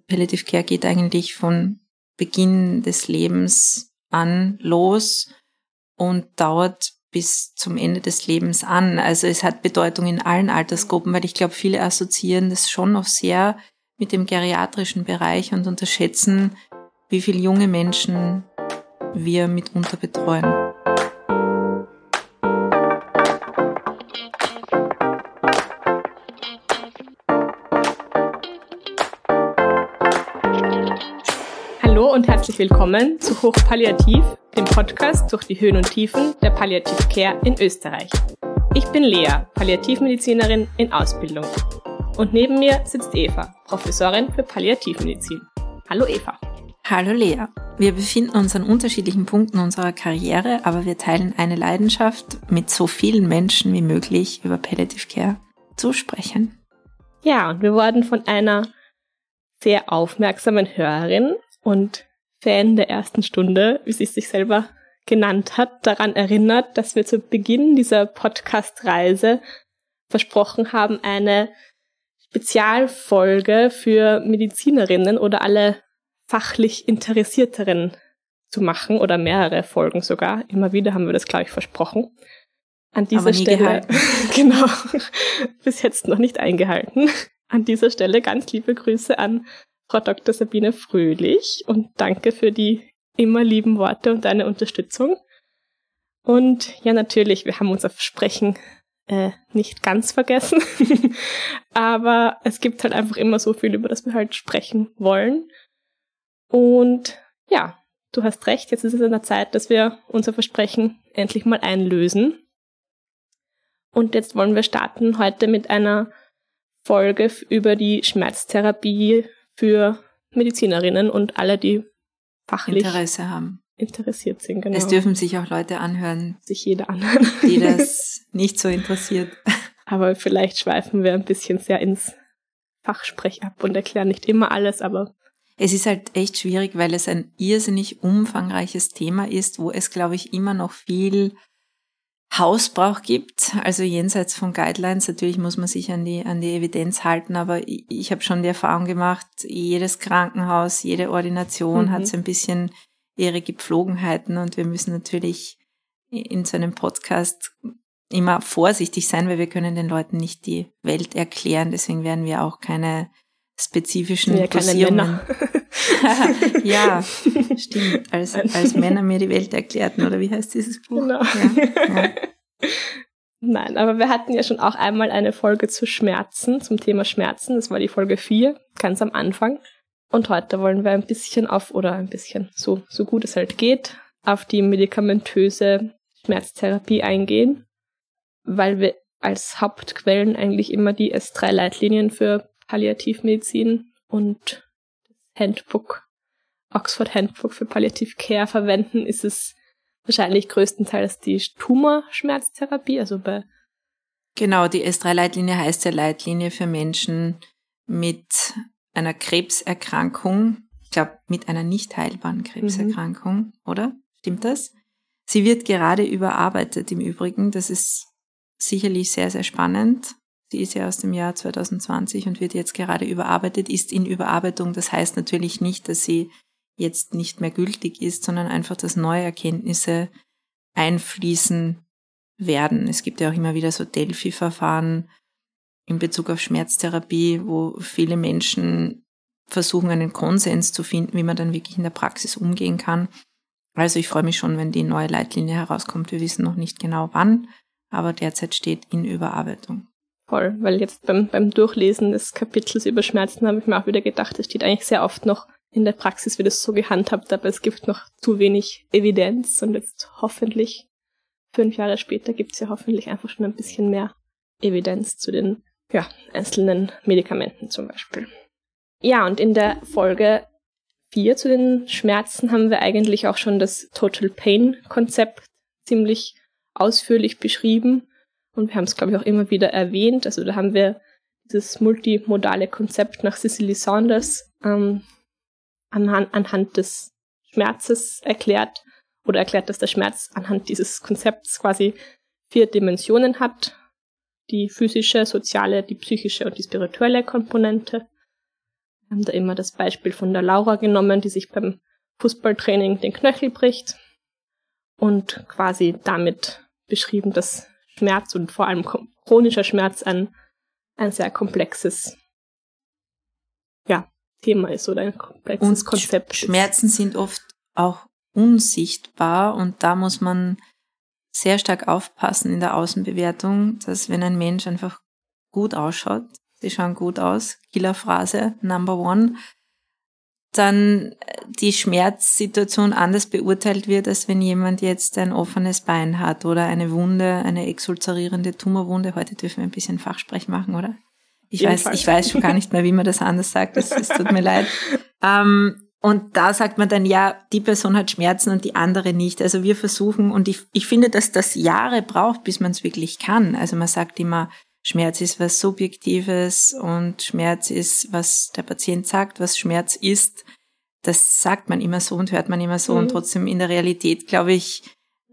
Palliative Care geht eigentlich von Beginn des Lebens an los und dauert bis zum Ende des Lebens an. Also es hat Bedeutung in allen Altersgruppen, weil ich glaube, viele assoziieren das schon noch sehr mit dem geriatrischen Bereich und unterschätzen, wie viele junge Menschen wir mitunter betreuen. Hallo und herzlich willkommen zu Hochpalliativ, dem Podcast durch die Höhen und Tiefen der Palliative Care in Österreich. Ich bin Lea, Palliativmedizinerin in Ausbildung. Und neben mir sitzt Eva, Professorin für Palliativmedizin. Hallo Eva. Hallo Lea. Wir befinden uns an unterschiedlichen Punkten unserer Karriere, aber wir teilen eine Leidenschaft, mit so vielen Menschen wie möglich über Palliative Care zu sprechen. Ja, und wir wurden von einer sehr aufmerksamen Hörerin und Fan der ersten Stunde, wie sie es sich selber genannt hat, daran erinnert, dass wir zu Beginn dieser Podcast-Reise versprochen haben, eine Spezialfolge für Medizinerinnen oder alle fachlich Interessierteren zu machen oder mehrere Folgen sogar. Immer wieder haben wir das, glaube ich, versprochen. An dieser Stelle, genau, bis jetzt noch nicht eingehalten. An dieser Stelle ganz liebe Grüße an Frau Dr. Sabine Fröhlich und danke für die immer lieben Worte und deine Unterstützung. Und ja, natürlich, wir haben unser Versprechen nicht ganz vergessen, aber es gibt halt einfach immer so viel, über das wir halt sprechen wollen. Und ja, du hast recht, jetzt ist es an der Zeit, dass wir unser Versprechen endlich mal einlösen. Und jetzt wollen wir starten heute mit einer Folge über die Schmerztherapie für Medizinerinnen und alle, die fachlich Interesse haben. Interessiert sind. Genau. Es dürfen sich auch Leute anhören, sich jeder anhören, die das nicht so interessiert. Aber vielleicht schweifen wir ein bisschen sehr ins Fachsprech ab und erklären nicht immer alles, aber es ist halt echt schwierig, weil es ein irrsinnig umfangreiches Thema ist, wo es, glaube ich, immer noch viel Hausbrauch gibt, also jenseits von Guidelines. Natürlich muss man sich an die Evidenz halten, aber ich habe schon die Erfahrung gemacht, jedes Krankenhaus, jede Ordination hat so ein bisschen ihre Gepflogenheiten und wir müssen natürlich in so einem Podcast immer vorsichtig sein, weil wir können den Leuten nicht die Welt erklären, deswegen werden wir auch keine spezifischen Dosierungen. Ja, stimmt. Als Männer mir die Welt erklärten, oder wie heißt dieses Buch? Genau. Ja. Nein, aber wir hatten ja schon auch einmal eine Folge zu Schmerzen, zum Thema Schmerzen. Das war die Folge 4, ganz am Anfang. Und heute wollen wir ein bisschen so gut es halt geht, auf die medikamentöse Schmerztherapie eingehen, weil wir als Hauptquellen eigentlich immer die S3-Leitlinien für Palliativmedizin und das Oxford Handbook für Palliative Care verwenden, ist es wahrscheinlich größtenteils die Tumorschmerztherapie, Genau, die S3-Leitlinie heißt ja Leitlinie für Menschen mit einer Krebserkrankung, ich glaube mit einer nicht heilbaren Krebserkrankung, oder? Stimmt das? Sie wird gerade überarbeitet im Übrigen, das ist sicherlich sehr, sehr spannend. Sie ist ja aus dem Jahr 2020 und wird jetzt gerade überarbeitet, ist in Überarbeitung. Das heißt natürlich nicht, dass sie jetzt nicht mehr gültig ist, sondern einfach, dass neue Erkenntnisse einfließen werden. Es gibt ja auch immer wieder so Delphi-Verfahren in Bezug auf Schmerztherapie, wo viele Menschen versuchen, einen Konsens zu finden, wie man dann wirklich in der Praxis umgehen kann. Also ich freue mich schon, wenn die neue Leitlinie herauskommt. Wir wissen noch nicht genau wann, aber derzeit steht in Überarbeitung. Voll, weil jetzt beim Durchlesen des Kapitels über Schmerzen habe ich mir auch wieder gedacht, es steht eigentlich sehr oft noch in der Praxis, wie das so gehandhabt, aber es gibt noch zu wenig Evidenz und jetzt hoffentlich 5 Jahre später gibt es ja hoffentlich einfach schon ein bisschen mehr Evidenz zu den einzelnen Medikamenten zum Beispiel. Ja, und in der Folge 4 zu den Schmerzen haben wir eigentlich auch schon das Total Pain Konzept ziemlich ausführlich beschrieben. Und wir haben es, glaube ich, auch immer wieder erwähnt. Also da haben wir dieses multimodale Konzept nach Cicely Saunders anhand des Schmerzes erklärt, dass der Schmerz anhand dieses Konzepts quasi 4 Dimensionen hat. Die physische, soziale, die psychische und die spirituelle Komponente. Wir haben da immer das Beispiel von der Laura genommen, die sich beim Fußballtraining den Knöchel bricht und quasi damit beschrieben, dass Schmerz und vor allem chronischer Schmerz ein sehr komplexes Thema ist oder ein komplexes Konzept. Schmerzen sind oft auch unsichtbar und da muss man sehr stark aufpassen in der Außenbewertung, dass wenn ein Mensch einfach gut ausschaut, sie schauen gut aus, Killerphrase, Number One, dann die Schmerzsituation anders beurteilt wird, als wenn jemand jetzt ein offenes Bein hat oder eine Wunde, eine exulzerierende Tumorwunde. Heute dürfen wir ein bisschen Fachsprech machen, oder? Ich weiß schon gar nicht mehr, wie man das anders sagt. Es tut mir leid. Und da sagt man dann, ja, die Person hat Schmerzen und die andere nicht. Also wir versuchen, und ich finde, dass das Jahre braucht, bis man es wirklich kann. Also man sagt immer, Schmerz ist was Subjektives und Schmerz ist, was der Patient sagt, was Schmerz ist. Das sagt man immer so und hört man immer so. Und trotzdem in der Realität, glaube ich,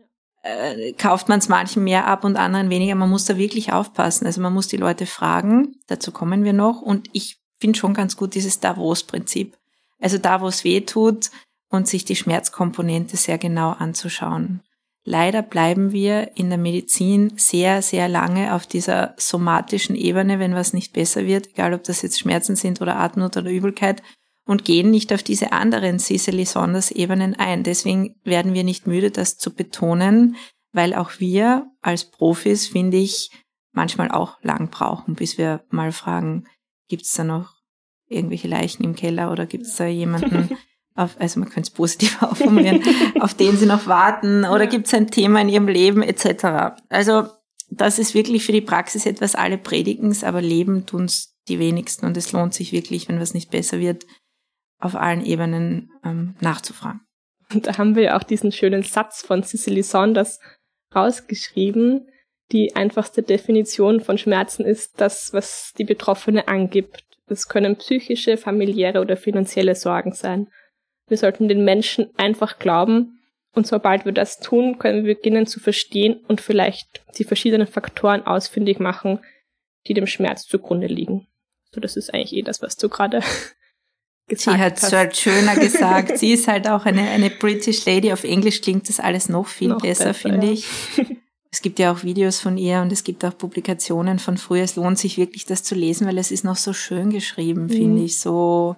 kauft man es manchen mehr ab und anderen weniger. Man muss da wirklich aufpassen. Also man muss die Leute fragen, dazu kommen wir noch. Und ich finde schon ganz gut dieses Davos-Prinzip. Also da, wo es weh tut und sich die Schmerzkomponente sehr genau anzuschauen. Leider bleiben wir in der Medizin sehr, sehr lange auf dieser somatischen Ebene, wenn was nicht besser wird, egal ob das jetzt Schmerzen sind oder Atemnot oder Übelkeit, und gehen nicht auf diese anderen Cicely-Saunders-Ebenen ein. Deswegen werden wir nicht müde, das zu betonen, weil auch wir als Profis, finde ich, manchmal auch lang brauchen, bis wir mal fragen, gibt es da noch irgendwelche Leichen im Keller oder gibt es da jemanden, also man könnte es positiv aufformulieren, auf den sie noch warten oder gibt es ein Thema in ihrem Leben etc. Also das ist wirklich für die Praxis etwas, alle predigen es, aber leben tun es die wenigsten und es lohnt sich wirklich, wenn was nicht besser wird, auf allen Ebenen nachzufragen. Und da haben wir ja auch diesen schönen Satz von Cicely Saunders rausgeschrieben. Die einfachste Definition von Schmerzen ist das, was die Betroffene angibt. Das können psychische, familiäre oder finanzielle Sorgen sein. Wir sollten den Menschen einfach glauben und sobald wir das tun, können wir beginnen zu verstehen und vielleicht die verschiedenen Faktoren ausfindig machen, die dem Schmerz zugrunde liegen. So, das ist eigentlich das, was du gerade gesagt hast. Sie hat es halt schöner gesagt. Sie ist halt auch eine British Lady. Auf Englisch klingt das alles noch viel besser, finde ich. Es gibt ja auch Videos von ihr und es gibt auch Publikationen von früher. Es lohnt sich wirklich, das zu lesen, weil es ist noch so schön geschrieben, finde ich. So,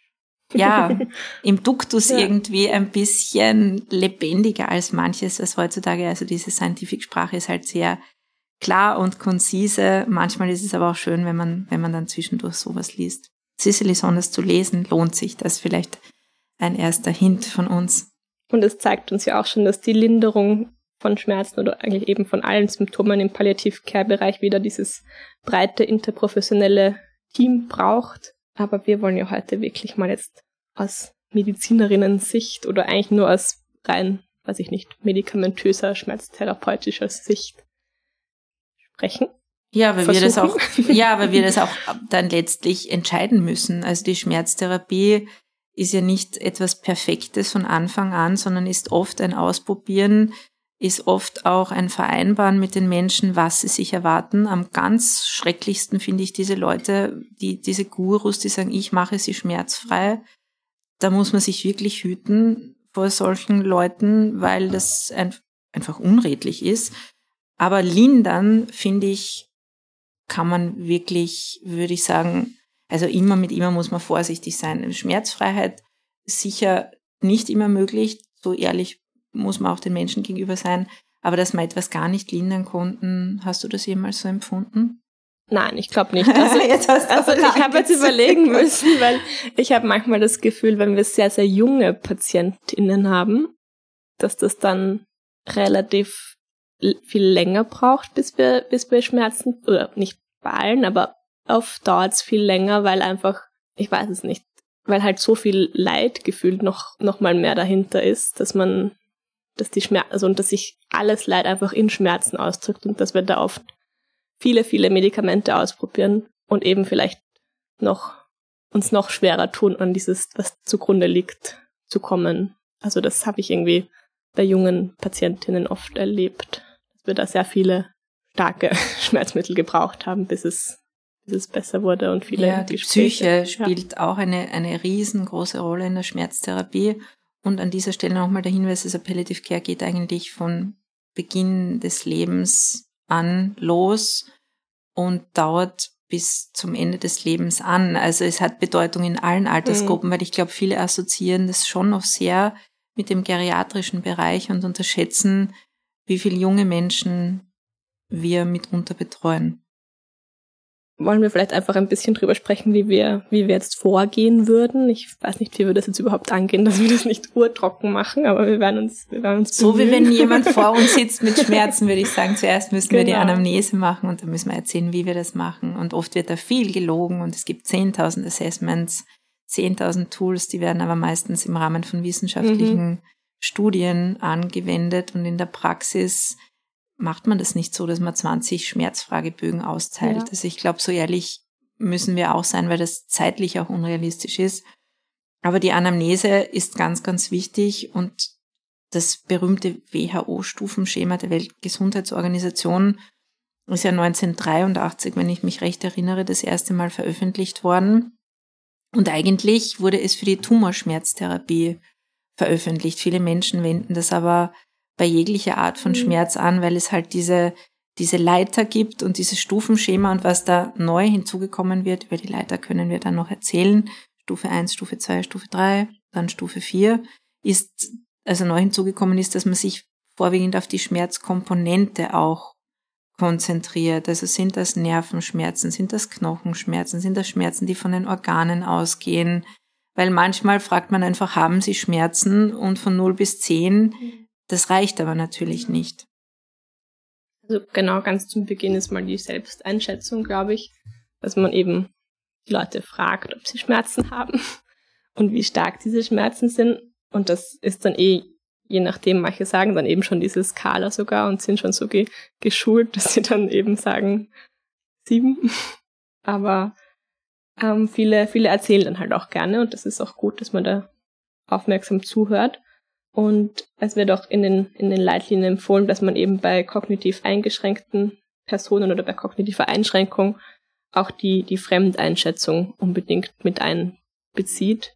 ja, im Duktus irgendwie ein bisschen lebendiger als manches, was heutzutage, also diese Scientific-Sprache ist halt sehr klar und konzise. Manchmal ist es aber auch schön, wenn man dann zwischendurch sowas liest. Cicely Saunders zu lesen, lohnt sich. Das ist vielleicht ein erster Hint von uns. Und es zeigt uns ja auch schon, dass die Linderung von Schmerzen oder eigentlich eben von allen Symptomen im Palliativ-Care-Bereich wieder dieses breite interprofessionelle Team braucht. Aber wir wollen ja heute wirklich mal jetzt aus Medizinerinnen-Sicht oder eigentlich nur aus rein, weiß ich nicht, medikamentöser, schmerztherapeutischer Sicht sprechen. Ja, weil wir das auch dann letztlich entscheiden müssen. Also die Schmerztherapie ist ja nicht etwas Perfektes von Anfang an, sondern ist oft ein Ausprobieren, ist oft auch ein Vereinbaren mit den Menschen, was sie sich erwarten. Am ganz schrecklichsten finde ich diese Leute, diese Gurus, die sagen, ich mache sie schmerzfrei. Da muss man sich wirklich hüten vor solchen Leuten, weil das einfach unredlich ist. Aber lindern, finde ich, kann man wirklich, würde ich sagen, also mit immer muss man vorsichtig sein. Schmerzfreiheit ist sicher nicht immer möglich, so ehrlich muss man auch den Menschen gegenüber sein, aber dass wir etwas gar nicht lindern konnten, hast du das jemals so empfunden? Nein, ich glaube nicht. Also ich habe jetzt überlegen müssen, weil ich habe manchmal das Gefühl, wenn wir sehr, sehr junge PatientInnen haben, dass das dann relativ viel länger braucht, bis wir Schmerzen, oder nicht bei allen, aber oft dauert es viel länger, weil einfach, ich weiß es nicht, weil halt so viel Leid gefühlt noch mal mehr dahinter ist, dass die Schmerzen, also und dass sich alles Leid einfach in Schmerzen ausdrückt und dass wir da oft viele, viele Medikamente ausprobieren und eben vielleicht uns noch schwerer tun, an dieses, was zugrunde liegt, zu kommen. Also das habe ich irgendwie bei jungen Patientinnen oft erlebt, dass wir da sehr viele starke Schmerzmittel gebraucht haben, bis es bis es besser wurde und viele Ja, die Gespräche. Psyche spielt auch eine riesengroße Rolle in der Schmerztherapie. Und an dieser Stelle nochmal der Hinweis, also Palliative Care geht eigentlich von Beginn des Lebens an los und dauert bis zum Ende des Lebens an. Also es hat Bedeutung in allen Altersgruppen, weil ich glaube, viele assoziieren das schon noch sehr mit dem geriatrischen Bereich und unterschätzen, wie viele junge Menschen wir mitunter betreuen. Wollen wir vielleicht einfach ein bisschen drüber sprechen, wie wir jetzt vorgehen würden? Ich weiß nicht, wie wir das jetzt überhaupt angehen, dass wir das nicht urtrocken machen, aber wir werden uns bemühen. So wie wenn jemand vor uns sitzt mit Schmerzen, würde ich sagen, zuerst müssen wir die Anamnese machen und dann müssen wir erzählen, wie wir das machen. Und oft wird da viel gelogen und es gibt 10.000 Assessments, 10.000 Tools, die werden aber meistens im Rahmen von wissenschaftlichen Studien angewendet und in der Praxis macht man das nicht so, dass man 20 Schmerzfragebögen austeilt. Ja. Also ich glaube, so ehrlich müssen wir auch sein, weil das zeitlich auch unrealistisch ist. Aber die Anamnese ist ganz, ganz wichtig und das berühmte WHO-Stufenschema der Weltgesundheitsorganisation ist ja 1983, wenn ich mich recht erinnere, das erste Mal veröffentlicht worden. Und eigentlich wurde es für die Tumorschmerztherapie veröffentlicht. Viele Menschen wenden das aber bei jeglicher Art von Schmerz an, weil es halt diese Leiter gibt und dieses Stufenschema und was da neu hinzugekommen wird, über die Leiter können wir dann noch erzählen. Stufe 1, Stufe 2, Stufe 3, dann Stufe 4 ist, also neu hinzugekommen ist, dass man sich vorwiegend auf die Schmerzkomponente auch konzentriert. Also sind das Nervenschmerzen, sind das Knochenschmerzen, sind das Schmerzen, die von den Organen ausgehen? Weil manchmal fragt man einfach, haben Sie Schmerzen? Und von 0 bis 10, das reicht aber natürlich nicht. Also genau, ganz zum Beginn ist mal die Selbsteinschätzung, glaube ich, dass man eben die Leute fragt, ob sie Schmerzen haben und wie stark diese Schmerzen sind. Und das ist dann je nachdem, manche sagen dann eben schon diese Skala sogar und sind schon so geschult, dass sie dann eben sagen 7. Aber viele erzählen dann halt auch gerne und das ist auch gut, dass man da aufmerksam zuhört. Und es wird auch in den Leitlinien empfohlen, dass man eben bei kognitiv eingeschränkten Personen oder bei kognitiver Einschränkung auch die Fremdeinschätzung unbedingt mit einbezieht.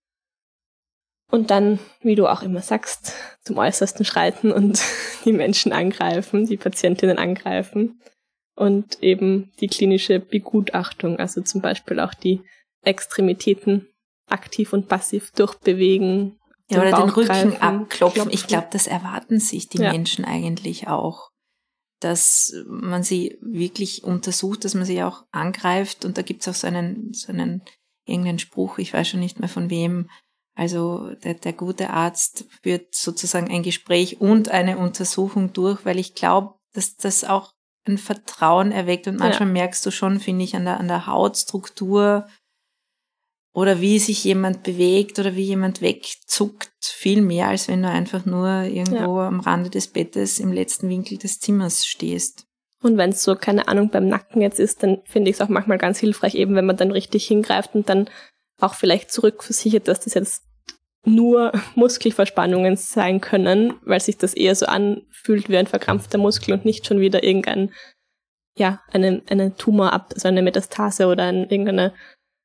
Und dann, wie du auch immer sagst, zum Äußersten schreiten und die Menschen angreifen, die Patientinnen angreifen. Und eben die klinische Begutachtung, also zum Beispiel auch die Extremitäten aktiv und passiv durchbewegen. Ja, oder den Rücken abklopfen. Ich glaube, das erwarten sich die Menschen eigentlich auch, dass man sie wirklich untersucht, dass man sie auch angreift. Und da gibt's auch so einen irgendeinen Spruch, ich weiß schon nicht mehr von wem. Also der gute Arzt führt sozusagen ein Gespräch und eine Untersuchung durch, weil ich glaube, dass das auch ein Vertrauen erweckt. Und manchmal merkst du schon, finde ich, an der Hautstruktur, oder wie sich jemand bewegt oder wie jemand wegzuckt, viel mehr, als wenn du einfach nur irgendwo am Rande des Bettes im letzten Winkel des Zimmers stehst. Und wenn es so, keine Ahnung, beim Nacken jetzt ist, dann finde ich es auch manchmal ganz hilfreich, eben wenn man dann richtig hingreift und dann auch vielleicht zurückversichert, dass das jetzt nur Muskelverspannungen sein können, weil sich das eher so anfühlt wie ein verkrampfter Muskel und nicht schon wieder eine Tumor also eine Metastase oder irgendeine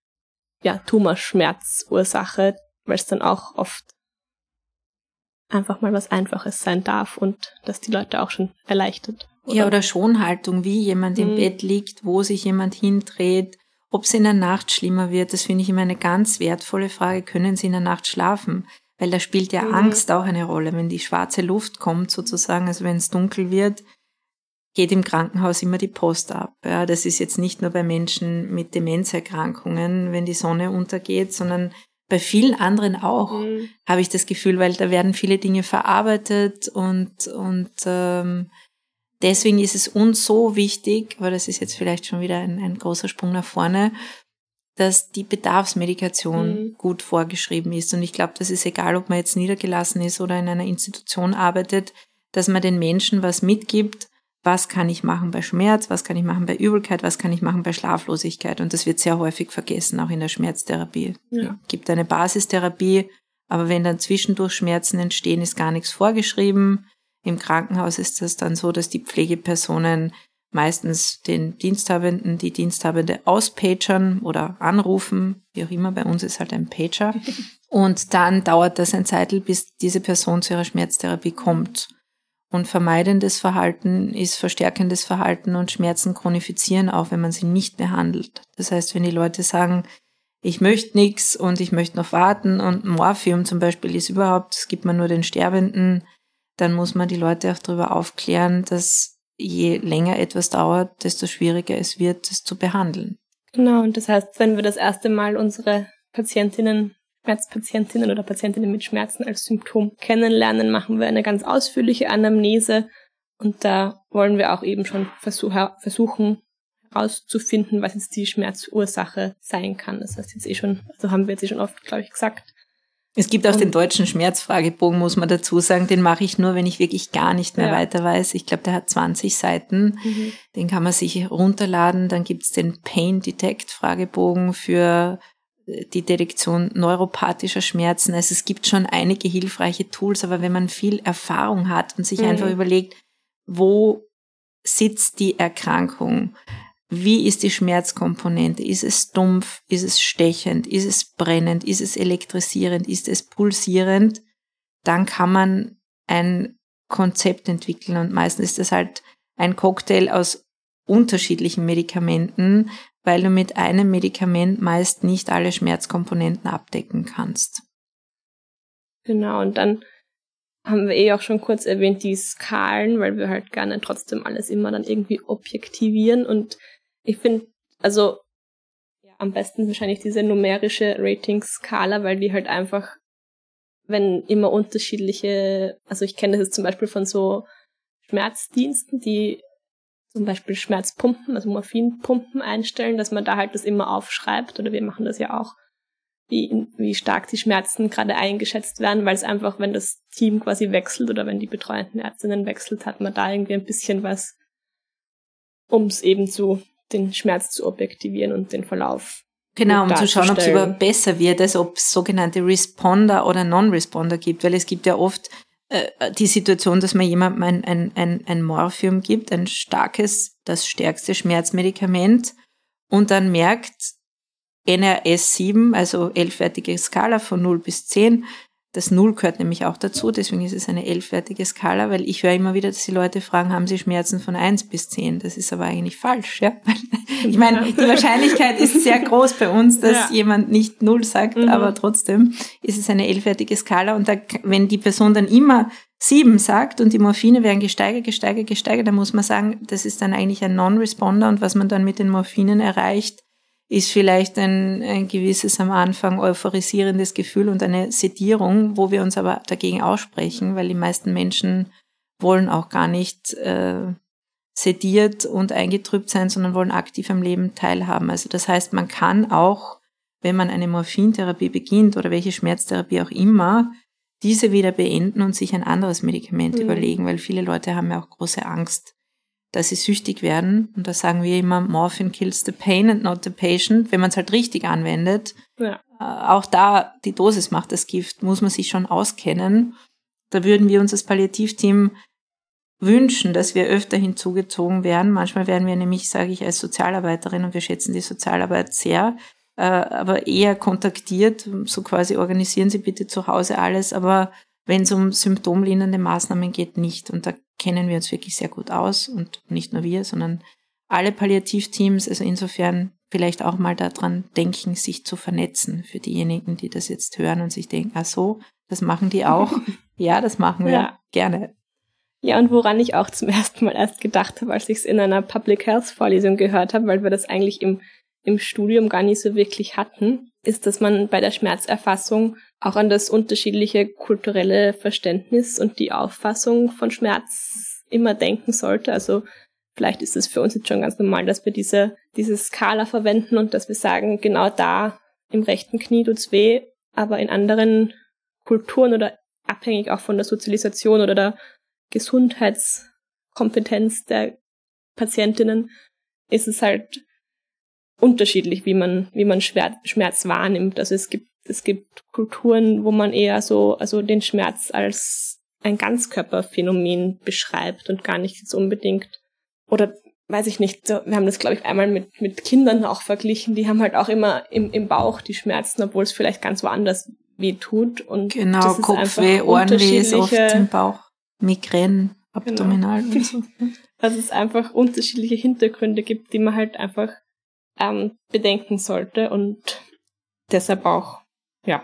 Tumorschmerzursache, weil es dann auch oft einfach mal was Einfaches sein darf und dass die Leute auch schon erleichtert. Oder Schonhaltung, wie jemand im Bett liegt, wo sich jemand hindreht, ob es in der Nacht schlimmer wird, das finde ich immer eine ganz wertvolle Frage. Können Sie in der Nacht schlafen? Weil da spielt ja Angst auch eine Rolle, wenn die schwarze Luft kommt sozusagen, also wenn es dunkel wird, geht im Krankenhaus immer die Post ab. Ja, das ist jetzt nicht nur bei Menschen mit Demenzerkrankungen, wenn die Sonne untergeht, sondern bei vielen anderen auch, habe ich das Gefühl, weil da werden viele Dinge verarbeitet und deswegen ist es uns so wichtig, aber das ist jetzt vielleicht schon wieder ein großer Sprung nach vorne, dass die Bedarfsmedikation gut vorgeschrieben ist. Und ich glaube, das ist egal, ob man jetzt niedergelassen ist oder in einer Institution arbeitet, dass man den Menschen was mitgibt, was kann ich machen bei Schmerz, was kann ich machen bei Übelkeit, was kann ich machen bei Schlaflosigkeit. Und das wird sehr häufig vergessen, auch in der Schmerztherapie. Es gibt eine Basistherapie, aber wenn dann zwischendurch Schmerzen entstehen, ist gar nichts vorgeschrieben. Im Krankenhaus ist das dann so, dass die Pflegepersonen meistens den Diensthabenden, die Diensthabende auspagern oder anrufen, wie auch immer, bei uns ist halt ein Pager. Und dann dauert das ein Zeitl, bis diese Person zu ihrer Schmerztherapie kommt. Und vermeidendes Verhalten ist verstärkendes Verhalten und Schmerzen chronifizieren auch, wenn man sie nicht behandelt. Das heißt, wenn die Leute sagen, ich möchte nichts und ich möchte noch warten und Morphium zum Beispiel ist überhaupt, das gibt man nur den Sterbenden, dann muss man die Leute auch darüber aufklären, dass je länger etwas dauert, desto schwieriger es wird, es zu behandeln. Genau, und das heißt, wenn wir das erste Mal unsere Schmerzpatientinnen oder Patientinnen mit Schmerzen als Symptom kennenlernen, machen wir eine ganz ausführliche Anamnese und da wollen wir auch eben schon versuchen herauszufinden, was jetzt die Schmerzursache sein kann. Das heißt haben wir jetzt schon oft, glaube ich, gesagt. Es gibt auch den deutschen Schmerzfragebogen, muss man dazu sagen. Den mache ich nur, wenn ich wirklich gar nicht mehr weiter weiß. Ich glaube, der hat 20 Seiten. Den kann man sich runterladen. Dann gibt's den Pain Detect Fragebogen für die Detektion neuropathischer Schmerzen. Also es gibt schon einige hilfreiche Tools, aber wenn man viel Erfahrung hat und sich einfach überlegt, wo sitzt die Erkrankung? Wie ist die Schmerzkomponente? Ist es dumpf? Ist es stechend? Ist es brennend? Ist es elektrisierend? Ist es pulsierend? Dann kann man ein Konzept entwickeln und meistens ist das halt ein Cocktail aus unterschiedlichen Medikamenten, weil du mit einem Medikament meist nicht alle Schmerzkomponenten abdecken kannst. Genau, und dann haben wir auch schon kurz erwähnt, die Skalen, weil wir halt gerne trotzdem alles immer dann irgendwie objektivieren und ich finde, also am besten wahrscheinlich diese numerische Rating-Skala, weil die halt einfach, wenn immer unterschiedliche, also ich kenne das jetzt zum Beispiel von so Schmerzdiensten, die zum Beispiel Schmerzpumpen, also Morphinpumpen einstellen, dass man da halt das immer aufschreibt, oder wir machen das ja auch, wie stark die Schmerzen gerade eingeschätzt werden, weil es einfach, wenn das Team quasi wechselt oder wenn die betreuenden Ärztinnen wechselt, hat man da irgendwie ein bisschen was, um es eben den Schmerz zu objektivieren und den Verlauf. Genau, um zu schauen, ob es überhaupt besser wird, also ob es sogenannte Responder oder Non-Responder gibt, weil es gibt ja oft die Situation, dass man jemandem ein Morphium gibt, ein starkes, das stärkste Schmerzmedikament und dann merkt NRS 7, also 11-wertige Skala von 0 bis 10, das 0 gehört nämlich auch dazu, deswegen ist es eine 11-wertige Skala, weil ich höre immer wieder, dass die Leute fragen, haben sie Schmerzen von 1 bis 10? Das ist aber eigentlich falsch, ja. Ich meine, die Wahrscheinlichkeit ist sehr groß bei uns, dass jemand nicht 0 sagt, aber trotzdem ist es eine 11-wertige Skala und da, wenn die Person dann immer 7 sagt und die Morphine werden gesteigert, dann muss man sagen, das ist dann eigentlich ein Non-Responder und was man dann mit den Morphinen erreicht, ist vielleicht ein gewisses am Anfang euphorisierendes Gefühl und eine Sedierung, wo wir uns aber dagegen aussprechen, weil die meisten Menschen wollen auch gar nicht sediert und eingetrübt sein, sondern wollen aktiv am Leben teilhaben. Also das heißt, man kann auch, wenn man eine Morphintherapie beginnt oder welche Schmerztherapie auch immer, diese wieder beenden und sich ein anderes Medikament überlegen, weil viele Leute haben ja auch große Angst, dass sie süchtig werden. Und da sagen wir immer, Morphine kills the pain and not the patient. Wenn man es halt richtig anwendet, auch da, die Dosis macht das Gift, muss man sich schon auskennen. Da würden wir uns als Palliativteam wünschen, dass wir öfter hinzugezogen werden. Manchmal werden wir nämlich, sage ich, als Sozialarbeiterin, und wir schätzen die Sozialarbeit sehr, aber eher kontaktiert, so quasi organisieren Sie bitte zu Hause alles, aber wenn es um symptomlindernde Maßnahmen geht, nicht. Und da kennen wir uns wirklich sehr gut aus und nicht nur wir, sondern alle Palliativteams. Also insofern vielleicht auch mal daran denken, sich zu vernetzen für diejenigen, die das jetzt hören und sich denken, ach so, das machen die auch. Ja, das machen wir gerne. Ja, und woran ich auch zum ersten Mal erst gedacht habe, als ich es in einer Public Health Vorlesung gehört habe, weil wir das eigentlich im Studium gar nicht so wirklich hatten, ist, dass man bei der Schmerzerfassung auch an das unterschiedliche kulturelle Verständnis und die Auffassung von Schmerz immer denken sollte. Also vielleicht ist es für uns jetzt schon ganz normal, dass wir diese Skala verwenden und dass wir sagen, genau da im rechten Knie tut's weh, aber in anderen Kulturen oder abhängig auch von der Sozialisation oder der Gesundheitskompetenz der Patientinnen ist es halt unterschiedlich, wie man Schmerz wahrnimmt. Also es gibt Kulturen, wo man eher also den Schmerz als ein Ganzkörperphänomen beschreibt und gar nicht jetzt unbedingt, oder weiß ich nicht, so, wir haben das, glaube ich, einmal mit Kindern auch verglichen, die haben halt auch immer im Bauch die Schmerzen, obwohl es vielleicht ganz woanders weh tut. Und genau, das ist Kopfweh, Ohrenweh ist oft im Bauch, Migräne, abdominal und so. Dass es einfach unterschiedliche Hintergründe gibt, die man halt einfach bedenken sollte und deshalb auch, ja.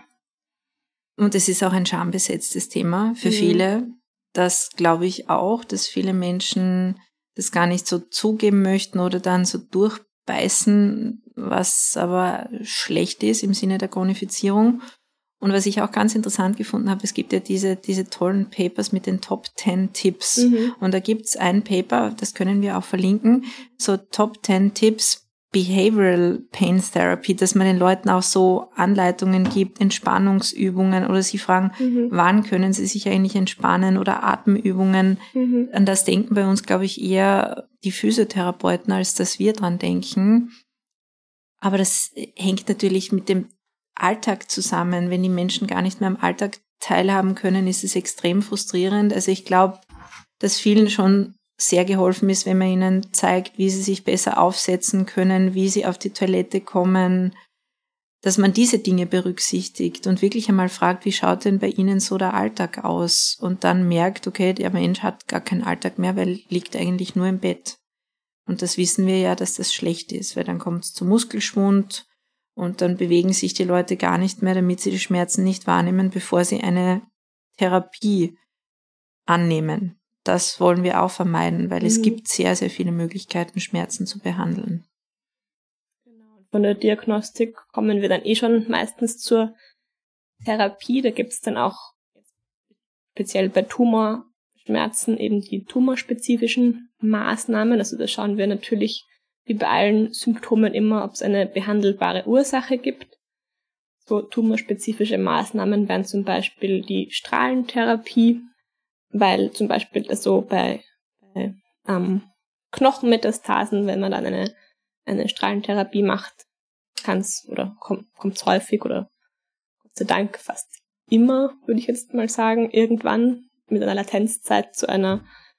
Und es ist auch ein schambesetztes Thema für viele. Das glaube ich auch, dass viele Menschen das gar nicht so zugeben möchten oder dann so durchbeißen, was aber schlecht ist im Sinne der Chronifizierung. Und was ich auch ganz interessant gefunden habe, es gibt ja diese tollen Papers mit den Top 10 Tipps. Und da gibt's ein Paper, das können wir auch verlinken, so Top 10 Tipps Behavioral Pain Therapy, dass man den Leuten auch so Anleitungen gibt, Entspannungsübungen oder sie fragen, wann können sie sich eigentlich entspannen oder Atemübungen. An das denken bei uns, glaube ich, eher die Physiotherapeuten, als dass wir dran denken. Aber das hängt natürlich mit dem Alltag zusammen. Wenn die Menschen gar nicht mehr am Alltag teilhaben können, ist es extrem frustrierend. Also ich glaube, dass vielen schon sehr geholfen ist, wenn man ihnen zeigt, wie sie sich besser aufsetzen können, wie sie auf die Toilette kommen, dass man diese Dinge berücksichtigt und wirklich einmal fragt, wie schaut denn bei ihnen so der Alltag aus? Und dann merkt, okay, der Mensch hat gar keinen Alltag mehr, weil liegt eigentlich nur im Bett. Und das wissen wir ja, dass das schlecht ist, weil dann kommt es zu Muskelschwund und dann bewegen sich die Leute gar nicht mehr, damit sie die Schmerzen nicht wahrnehmen, bevor sie eine Therapie annehmen. Das wollen wir auch vermeiden, weil es gibt sehr, sehr viele Möglichkeiten, Schmerzen zu behandeln. Genau. Von der Diagnostik kommen wir dann schon meistens zur Therapie. Da gibt es dann auch speziell bei Tumorschmerzen eben die tumorspezifischen Maßnahmen. Also da schauen wir natürlich wie bei allen Symptomen immer, ob es eine behandelbare Ursache gibt. So tumorspezifische Maßnahmen wären zum Beispiel die Strahlentherapie, weil zum Beispiel das so bei Knochenmetastasen, wenn man dann eine Strahlentherapie macht, kommt es häufig oder Gott sei Dank fast immer, würde ich jetzt mal sagen, irgendwann mit einer Latenzzeit zu einer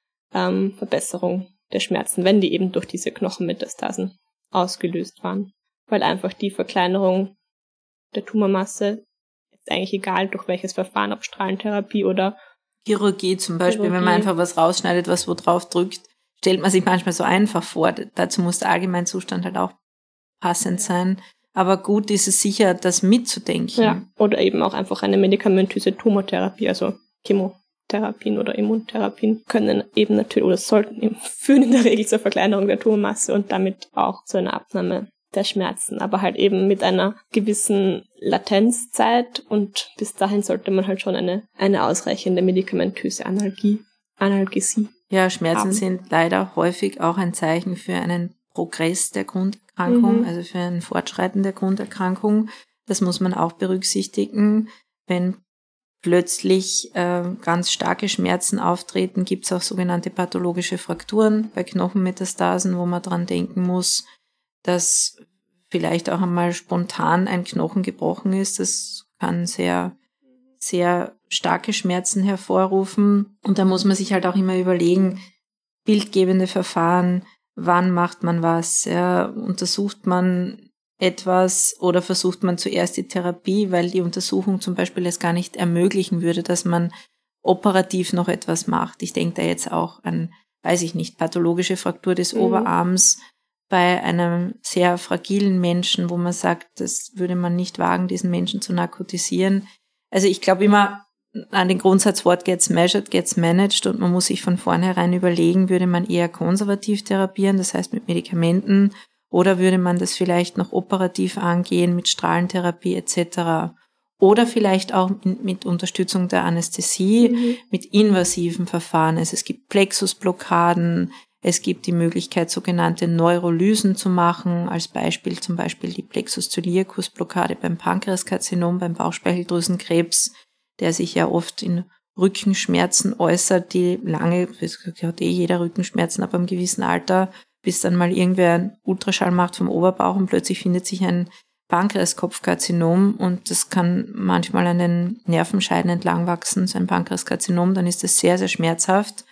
Verbesserung der Schmerzen, wenn die eben durch diese Knochenmetastasen ausgelöst waren. Weil einfach die Verkleinerung der Tumormasse ist eigentlich egal, durch welches Verfahren, ob Strahlentherapie oder Chirurgie zum Beispiel, wenn man einfach was rausschneidet, was wo drauf drückt, stellt man sich manchmal so einfach vor. Dazu muss der Allgemeinzustand halt auch passend sein. Aber gut ist es sicher, das mitzudenken. Ja, oder eben auch einfach eine medikamentöse Tumortherapie, also Chemotherapien oder Immuntherapien können eben natürlich oder sollten eben führen in der Regel zur Verkleinerung der Tumormasse und damit auch zu einer Abnahme der Schmerzen, aber halt eben mit einer gewissen Latenzzeit und bis dahin sollte man halt schon eine ausreichende medikamentöse Analgesie. Ja, Schmerzen sind leider häufig auch ein Zeichen für einen Progress der Grunderkrankung, also für ein Fortschreiten der Grunderkrankung. Das muss man auch berücksichtigen. Wenn plötzlich ganz starke Schmerzen auftreten, gibt es auch sogenannte pathologische Frakturen bei Knochenmetastasen, wo man dran denken muss, dass vielleicht auch einmal spontan ein Knochen gebrochen ist. Das kann sehr, sehr starke Schmerzen hervorrufen. Und da muss man sich halt auch immer überlegen, bildgebende Verfahren, wann macht man was? Ja, untersucht man etwas oder versucht man zuerst die Therapie, weil die Untersuchung zum Beispiel es gar nicht ermöglichen würde, dass man operativ noch etwas macht. Ich denke da jetzt auch an, weiß ich nicht, pathologische Fraktur des Oberarms, bei einem sehr fragilen Menschen, wo man sagt, das würde man nicht wagen, diesen Menschen zu narkotisieren. Also ich glaube immer an den Grundsatz What gets measured, gets managed und man muss sich von vornherein überlegen, würde man eher konservativ therapieren, das heißt mit Medikamenten, oder würde man das vielleicht noch operativ angehen mit Strahlentherapie etc. Oder vielleicht auch mit Unterstützung der Anästhesie, mit invasiven Verfahren. Also es gibt Plexusblockaden, es gibt die Möglichkeit, sogenannte Neurolysen zu machen, als Beispiel zum Beispiel die Plexus-Celiacus-Blockade beim Pankreaskarzinom, beim Bauchspeicheldrüsenkrebs, der sich ja oft in Rückenschmerzen äußert, die lange, es hat jeder Rückenschmerzen ab einem gewissen Alter, bis dann mal irgendwer einen Ultraschall macht vom Oberbauch und plötzlich findet sich ein Pankreaskopfkarzinom und das kann manchmal an den Nervenscheiden entlang wachsen, so ein Pankreaskarzinom, dann ist das sehr, sehr schmerzhaft.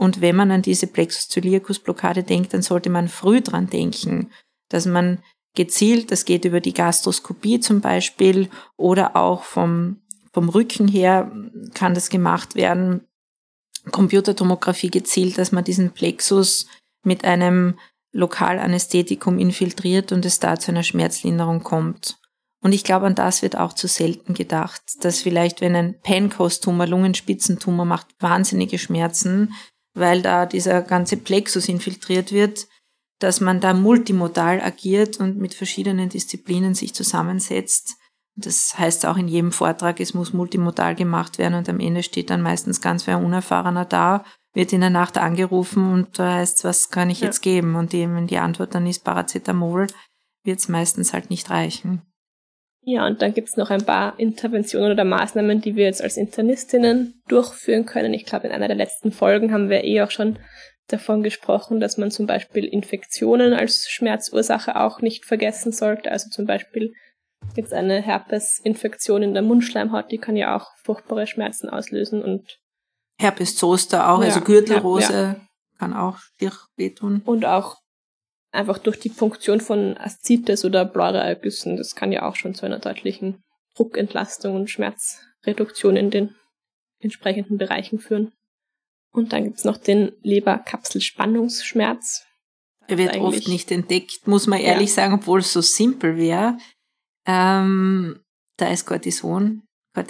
Und wenn man an diese Plexus coeliacus Blockade denkt, dann sollte man früh dran denken, dass man gezielt, das geht über die Gastroskopie zum Beispiel oder auch vom Rücken her kann das gemacht werden, Computertomographie gezielt, dass man diesen Plexus mit einem Lokalanästhetikum infiltriert und es da zu einer Schmerzlinderung kommt. Und ich glaube, an das wird auch zu selten gedacht, dass vielleicht, wenn ein Pancreas-Tumor, Lungenspitzentumor macht wahnsinnige Schmerzen, weil da dieser ganze Plexus infiltriert wird, dass man da multimodal agiert und mit verschiedenen Disziplinen sich zusammensetzt. Das heißt auch in jedem Vortrag, es muss multimodal gemacht werden und am Ende steht dann meistens ganz wer Unerfahrener da, wird in der Nacht angerufen und da heißt, was kann ich jetzt geben? Und wenn die Antwort dann ist Paracetamol, wird es meistens halt nicht reichen. Ja, und dann gibt's noch ein paar Interventionen oder Maßnahmen, die wir jetzt als Internistinnen durchführen können. Ich glaube, in einer der letzten Folgen haben wir auch schon davon gesprochen, dass man zum Beispiel Infektionen als Schmerzursache auch nicht vergessen sollte. Also zum Beispiel jetzt eine Herpesinfektion in der Mundschleimhaut, die kann ja auch furchtbare Schmerzen auslösen. Und Herpes zoster auch, also Gürtelrose kann auch schier wehtun. Und auch einfach durch die Punktion von Aszites oder Pleuraergüssen, das kann ja auch schon zu einer deutlichen Druckentlastung und Schmerzreduktion in den entsprechenden Bereichen führen. Und dann gibt's noch den Leberkapselspannungsschmerz. Er wird oft nicht entdeckt, muss man ehrlich sagen, obwohl es so simpel wäre. Da ist Cortison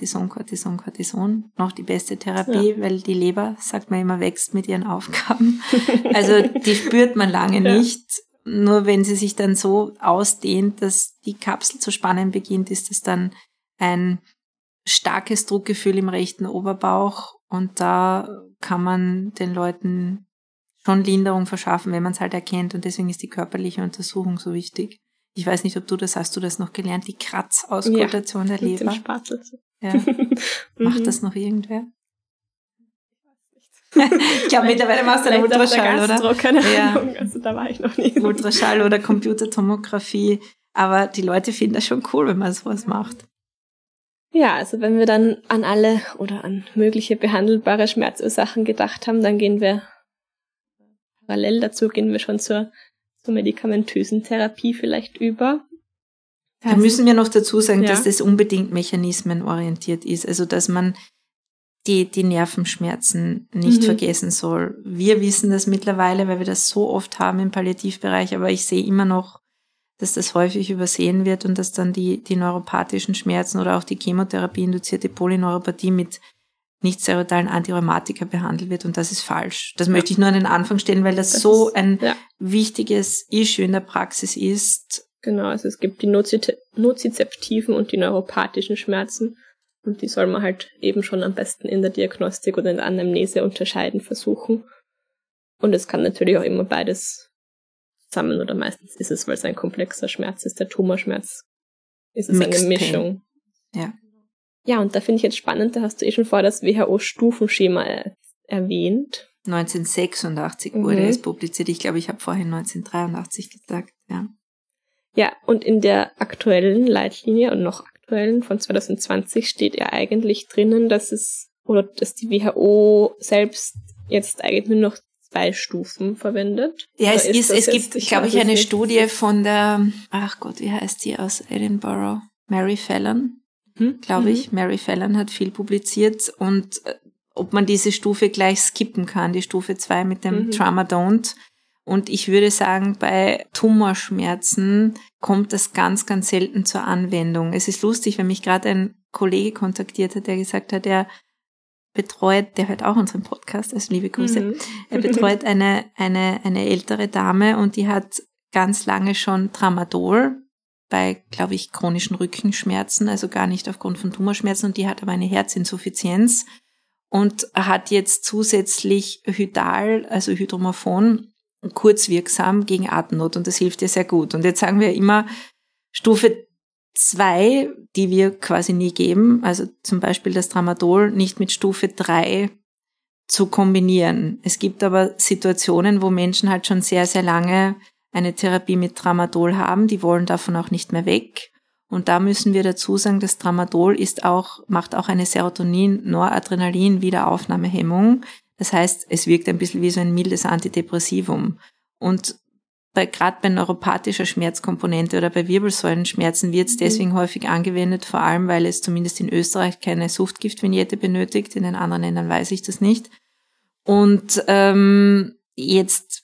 noch die beste Therapie, weil die Leber, sagt man immer, wächst mit ihren Aufgaben. Also die spürt man lange nicht. Nur wenn sie sich dann so ausdehnt, dass die Kapsel zu spannen beginnt, ist es dann ein starkes Druckgefühl im rechten Oberbauch und da kann man den Leuten schon Linderung verschaffen, wenn man es halt erkennt und deswegen ist die körperliche Untersuchung so wichtig. Ich weiß nicht, hast du das noch gelernt, die Kratzauskultation der Leber? Mit dem Spatel. Ja. Macht das noch irgendwer? Ich glaube, mittlerweile machst du einen Ultraschall, oder? Keine Ahnung, also da war ich noch nie. Ultraschall oder Computertomographie. Aber die Leute finden das schon cool, wenn man sowas macht. Ja, also wenn wir dann an alle oder an mögliche behandelbare Schmerzursachen gedacht haben, dann gehen wir parallel dazu schon zur medikamentösen Therapie vielleicht über. Da müssen wir noch dazu sagen, dass das unbedingt mechanismenorientiert ist. Also, dass man die Nervenschmerzen nicht vergessen soll. Wir wissen das mittlerweile, weil wir das so oft haben im Palliativbereich, aber ich sehe immer noch, dass das häufig übersehen wird und dass dann die neuropathischen Schmerzen oder auch die Chemotherapie-induzierte Polyneuropathie mit nicht-steroidalen Antirheumatika behandelt wird und das ist falsch. Das möchte ich nur an den Anfang stellen, weil das so ein wichtiges Issue in der Praxis ist. Genau, also es gibt die nozizeptiven und die neuropathischen Schmerzen und die soll man halt eben schon am besten in der Diagnostik oder in der Anamnese unterscheiden versuchen. Und es kann natürlich auch immer beides zusammen oder meistens ist es, weil es ein komplexer Schmerz ist, der Tumorschmerz, ist es eine Mischung. Ja. Ja, und da finde ich jetzt spannend, da hast du schon vorher das WHO-Stufenschema erwähnt. 1986 wurde es publiziert. Ich glaube, ich habe vorhin 1983 gesagt, ja. Ja, und in der aktuellen Leitlinie und noch aktuellen von 2020 steht ja eigentlich drinnen, dass die WHO selbst jetzt eigentlich nur noch 2 Stufen verwendet. Ja, es gibt, glaube ich, eine Studie von der, wie heißt die aus Edinburgh? Mary Fallon, glaube ich. Mary Fallon hat viel publiziert und ob man diese Stufe gleich skippen kann, die Stufe 2 mit dem Tramadol. Und ich würde sagen, bei Tumorschmerzen kommt das ganz, ganz selten zur Anwendung. Es ist lustig, wenn mich gerade ein Kollege kontaktiert hat, der gesagt hat, der hört auch unseren Podcast, also liebe Grüße. Er betreut eine ältere Dame und die hat ganz lange schon Tramadol bei, glaube ich, chronischen Rückenschmerzen, also gar nicht aufgrund von Tumorschmerzen und die hat aber eine Herzinsuffizienz und hat jetzt zusätzlich Hydal, also Hydromorphon, kurzwirksam gegen Atemnot und das hilft ihr sehr gut. Und jetzt sagen wir immer Stufe 2, die wir quasi nie geben, also zum Beispiel das Tramadol nicht mit Stufe 3 zu kombinieren. Es gibt aber Situationen, wo Menschen halt schon sehr, sehr lange eine Therapie mit Tramadol haben, die wollen davon auch nicht mehr weg. Und da müssen wir dazu sagen, das Tramadol macht auch eine Serotonin-Noradrenalin-Wiederaufnahmehemmung. Das heißt, es wirkt ein bisschen wie so ein mildes Antidepressivum. Und gerade bei neuropathischer Schmerzkomponente oder bei Wirbelsäulenschmerzen wird es deswegen häufig angewendet, vor allem, weil es zumindest in Österreich keine Suchtgiftvignette benötigt. In den anderen Ländern weiß ich das nicht. Und jetzt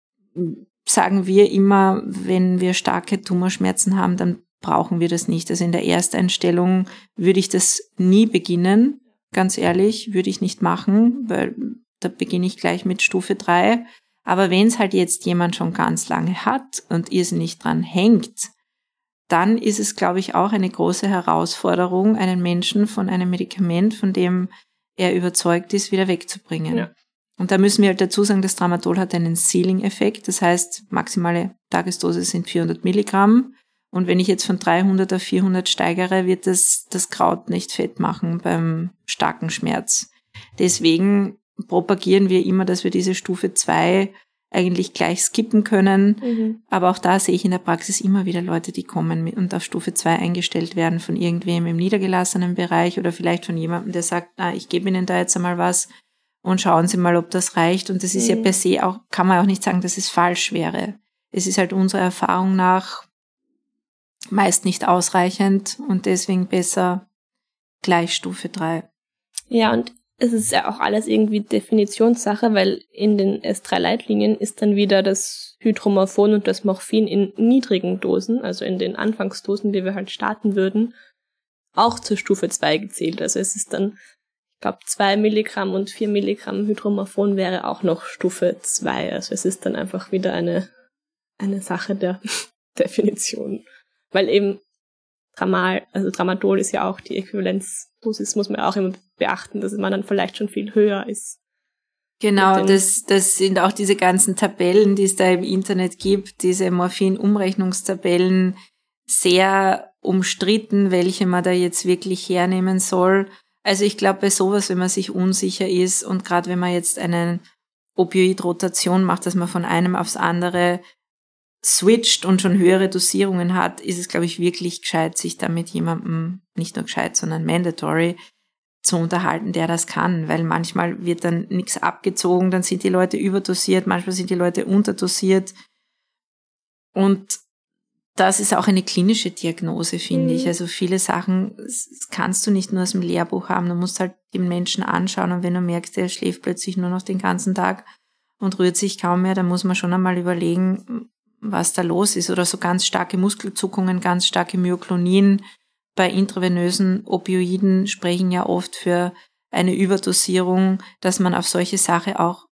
sagen wir immer, wenn wir starke Tumorschmerzen haben, dann brauchen wir das nicht. Also in der Ersteinstellung würde ich das nie beginnen, ganz ehrlich, würde ich nicht machen, weil da beginne ich gleich mit Stufe 3. Aber wenn es halt jetzt jemand schon ganz lange hat und irrsinnig dran hängt, dann ist es, glaube ich, auch eine große Herausforderung, einen Menschen von einem Medikament, von dem er überzeugt ist, wieder wegzubringen. Ja. Und da müssen wir halt dazu sagen, das Tramadol hat einen Ceiling-Effekt, das heißt, maximale Tagesdosis sind 400 Milligramm. Und wenn ich jetzt von 300 auf 400 steigere, wird das Kraut nicht fett machen beim starken Schmerz. Deswegen propagieren wir immer, dass wir diese Stufe 2 eigentlich gleich skippen können. Aber auch da sehe ich in der Praxis immer wieder Leute, die kommen und auf Stufe 2 eingestellt werden von irgendwem im niedergelassenen Bereich oder vielleicht von jemandem, der sagt, ich gebe Ihnen da jetzt einmal was und schauen Sie mal, ob das reicht. Und das ist ja per se auch, kann man auch nicht sagen, dass es falsch wäre. Es ist halt unserer Erfahrung nach meist nicht ausreichend und deswegen besser gleich Stufe 3. Ja, und es ist ja auch alles irgendwie Definitionssache, weil in den S3-Leitlinien ist dann wieder das Hydromorphon und das Morphin in niedrigen Dosen, also in den Anfangsdosen, die wir halt starten würden, auch zur Stufe 2 gezählt. Also es ist dann, ich glaube, 2 Milligramm und 4 Milligramm Hydromorphon wäre auch noch Stufe 2. Also es ist dann einfach wieder eine Sache der Definition. Weil eben Tramadol ist ja auch die Äquivalenzdosis, muss man auch immer beachten, dass man dann vielleicht schon viel höher ist. Genau, das sind auch diese ganzen Tabellen, die es da im Internet gibt, diese Morphin-Umrechnungstabellen, sehr umstritten, welche man da jetzt wirklich hernehmen soll. Also ich glaube, bei sowas, wenn man sich unsicher ist und gerade wenn man jetzt eine Opioid-Rotation macht, dass man von einem aufs andere switcht und schon höhere Dosierungen hat, ist es, glaube ich, wirklich gescheit, sich da mit jemandem, nicht nur gescheit, sondern mandatory, zu unterhalten, der das kann, weil manchmal wird dann nichts abgezogen, dann sind die Leute überdosiert, manchmal sind die Leute unterdosiert und das ist auch eine klinische Diagnose, finde ich. Also viele Sachen das kannst du nicht nur aus dem Lehrbuch haben, du musst halt den Menschen anschauen und wenn du merkst, der schläft plötzlich nur noch den ganzen Tag und rührt sich kaum mehr, dann muss man schon einmal überlegen, was da los ist. Oder so ganz starke Muskelzuckungen, ganz starke Myoklonien. Bei intravenösen Opioiden sprechen ja oft für eine Überdosierung, dass man auf solche Sachen auch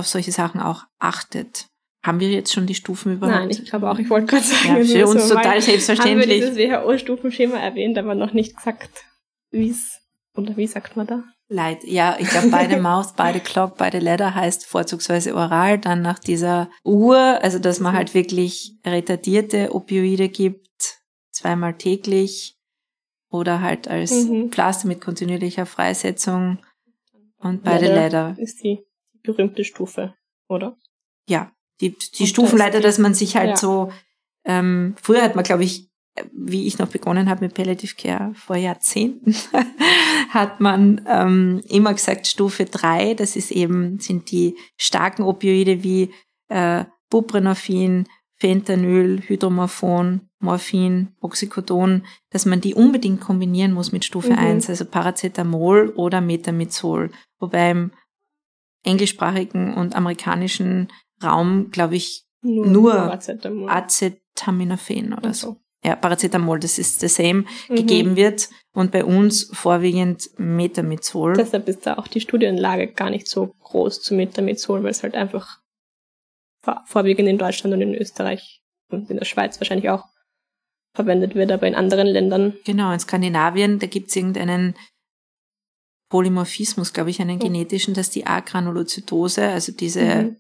achtet. Haben wir jetzt schon die Stufen überhaupt? Nein, ich glaube auch, ich wollte gerade sagen. Ja, für uns total selbstverständlich. Haben wir dieses WHO-Stufenschema erwähnt, aber noch nicht gesagt, wie sagt man da? Light. Ja, ich glaube, beide Mouth, beide Clock, beide Leather heißt vorzugsweise oral, dann nach dieser Uhr, also dass man halt wirklich retardierte Opioide gibt, 2-mal täglich oder halt als Pflaster mit kontinuierlicher Freisetzung und beide Leather. Ist die berühmte Stufe, oder? Ja, die Stufenleiter, dass man sich halt so, früher hat man, glaube ich, wie ich noch begonnen habe mit Palliative Care vor Jahrzehnten, hat man immer gesagt Stufe 3, das ist sind die starken Opioide wie Buprenorphin, Fentanyl, Hydromorphon, Morphin, Oxycodon, dass man die unbedingt kombinieren muss mit Stufe 1, also Paracetamol oder Metamizol. Wobei im englischsprachigen und amerikanischen Raum, glaube ich, nur Acetaminophen oder so. Ja, Paracetamol, das ist the same, gegeben wird und bei uns vorwiegend Metamizol. Deshalb ist da auch die Studienlage gar nicht so groß zu Metamizol, weil es halt einfach vorwiegend in Deutschland und in Österreich und in der Schweiz wahrscheinlich auch verwendet wird, aber in anderen Ländern. Genau, in Skandinavien, da gibt es irgendeinen Polymorphismus, glaube ich, einen genetischen, dass die Agranulozytose, also dieser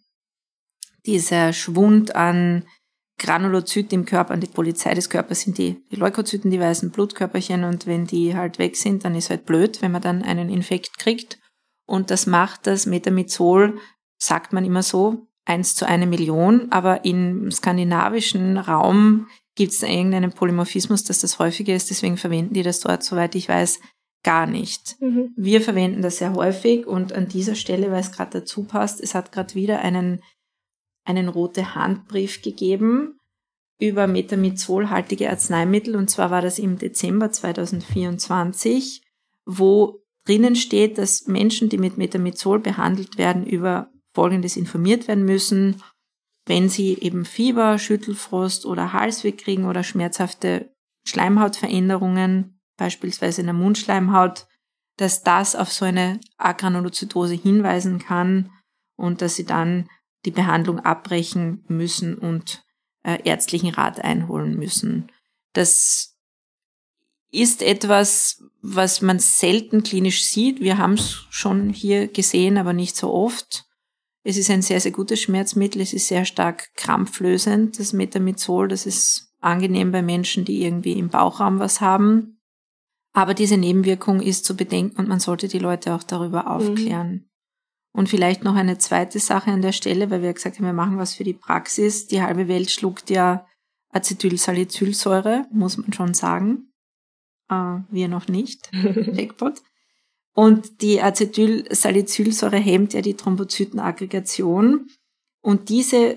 Schwund an Granulozyten im Körper, an die Polizei des Körpers sind die Leukozyten, die weißen Blutkörperchen und wenn die halt weg sind, dann ist halt blöd, wenn man dann einen Infekt kriegt und das macht das Metamizol, sagt man immer so, 1:1 Million, aber im skandinavischen Raum gibt es irgendeinen Polymorphismus, dass das häufiger ist, deswegen verwenden die das dort, soweit ich weiß, gar nicht. Wir verwenden das sehr häufig und an dieser Stelle, weil es gerade dazu passt, es hat gerade wieder einen rote Handbrief gegeben über metamizolhaltige Arzneimittel, und zwar war das im Dezember 2024, wo drinnen steht, dass Menschen, die mit Metamizol behandelt werden, über Folgendes informiert werden müssen: Wenn sie eben Fieber, Schüttelfrost oder Halsweh kriegen oder schmerzhafte Schleimhautveränderungen, beispielsweise in der Mundschleimhaut, dass das auf so eine Agranulozytose hinweisen kann und dass sie dann die Behandlung abbrechen müssen und ärztlichen Rat einholen müssen. Das ist etwas, was man selten klinisch sieht. Wir haben es schon hier gesehen, aber nicht so oft. Es ist ein sehr, sehr gutes Schmerzmittel. Es ist sehr stark krampflösend, das Metamizol. Das ist angenehm bei Menschen, die irgendwie im Bauchraum was haben. Aber diese Nebenwirkung ist zu bedenken und man sollte die Leute auch darüber aufklären. Und vielleicht noch eine zweite Sache an der Stelle, weil wir gesagt haben, wir machen was für die Praxis. Die halbe Welt schluckt ja Acetylsalicylsäure, muss man schon sagen. Wir noch nicht. Jackpot. Und die Acetylsalicylsäure hemmt ja die Thrombozytenaggregation. Und diese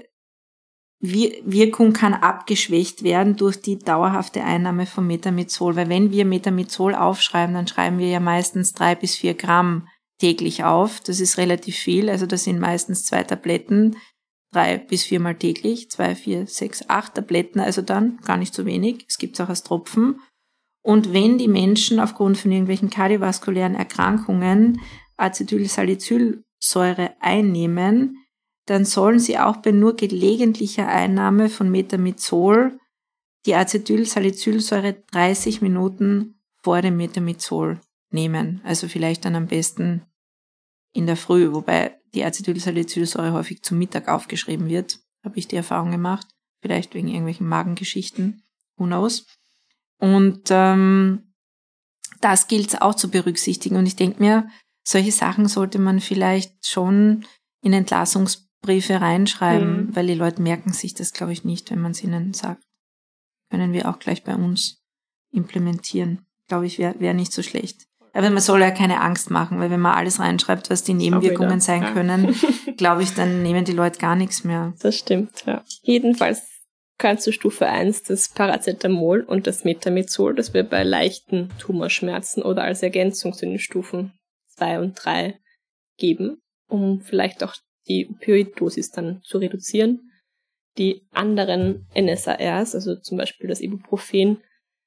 Wirkung kann abgeschwächt werden durch die dauerhafte Einnahme von Metamizol. Weil wenn wir Metamizol aufschreiben, dann schreiben wir ja meistens 3 bis 4 Gramm täglich auf. Das ist relativ viel. Also das sind meistens 2 Tabletten, 3 bis 4 Mal täglich, 2, 4, 6, 8 Tabletten, also dann gar nicht so wenig. Es gibt es auch als Tropfen. Und wenn die Menschen aufgrund von irgendwelchen kardiovaskulären Erkrankungen Acetylsalicylsäure einnehmen, dann sollen sie auch bei nur gelegentlicher Einnahme von Metamizol die Acetylsalicylsäure 30 Minuten vor dem Metamizol nehmen. Also vielleicht dann am besten in der Früh, wobei die Acetylsalicylsäure häufig zum Mittag aufgeschrieben wird, habe ich die Erfahrung gemacht. Vielleicht wegen irgendwelchen Magengeschichten, who knows. Und das gilt es auch zu berücksichtigen. Und ich denke mir, solche Sachen sollte man vielleicht schon in Entlassungsbriefe reinschreiben, weil die Leute merken sich das, glaube ich, nicht, wenn man es ihnen sagt. Können wir auch gleich bei uns implementieren. Glaube ich, wäre nicht so schlecht. Aber man soll ja keine Angst machen, weil wenn man alles reinschreibt, was die Nebenwirkungen sein können, glaube ich, dann nehmen die Leute gar nichts mehr. Das stimmt, ja. Jedenfalls kann zu Stufe 1 das Paracetamol und das Metamizol, das wir bei leichten Tumorschmerzen oder als Ergänzung zu den Stufen 2 und 3 geben, um vielleicht auch die Opioiddosis dann zu reduzieren. Die anderen NSARs, also zum Beispiel das Ibuprofen,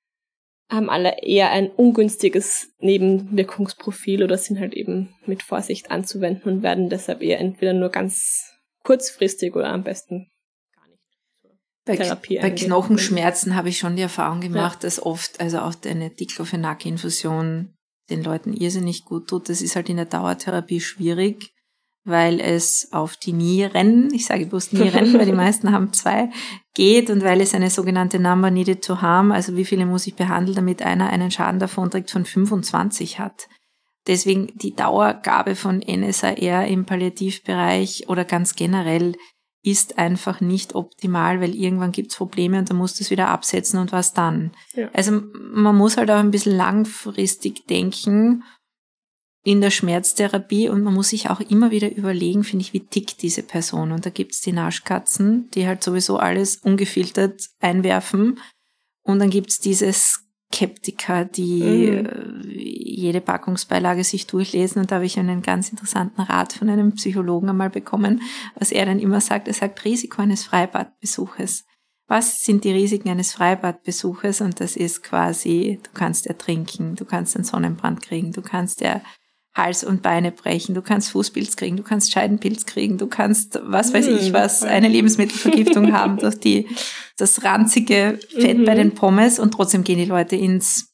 haben alle eher ein ungünstiges Nebenwirkungsprofil oder sind halt eben mit Vorsicht anzuwenden und werden deshalb eher entweder nur ganz kurzfristig oder am besten gar nicht zur Therapie Bei Knochenschmerzen habe ich schon die Erfahrung gemacht, dass oft, also auch eine Diclofenac-Infusion den Leuten irrsinnig gut tut. Das ist halt in der Dauertherapie schwierig, weil es auf die Nieren, ich sage bewusst Nieren, weil die meisten haben 2, geht und weil es eine sogenannte Number needed to harm, also wie viele muss ich behandeln, damit einer einen Schaden davonträgt von 25 hat. Deswegen die Dauergabe von NSAR im Palliativbereich oder ganz generell ist einfach nicht optimal, weil irgendwann gibt's Probleme und dann musst du es wieder absetzen und was dann? Ja. Also man muss halt auch ein bisschen langfristig denken in der Schmerztherapie und man muss sich auch immer wieder überlegen, finde ich, wie tickt diese Person. Und da gibt's die Naschkatzen, die halt sowieso alles ungefiltert einwerfen. Und dann gibt's diese Skeptiker, die jede Packungsbeilage sich durchlesen. Und da habe ich einen ganz interessanten Rat von einem Psychologen einmal bekommen, was er dann immer sagt. Er sagt, Risiko eines Freibadbesuches. Was sind die Risiken eines Freibadbesuches? Und das ist quasi, du kannst ertrinken, du kannst einen Sonnenbrand kriegen, du kannst Hals und Beine brechen, du kannst Fußpilz kriegen, du kannst Scheidenpilz kriegen, du kannst, was weiß ich was, eine Lebensmittelvergiftung haben durch das ranzige Fett bei den Pommes und trotzdem gehen die Leute ins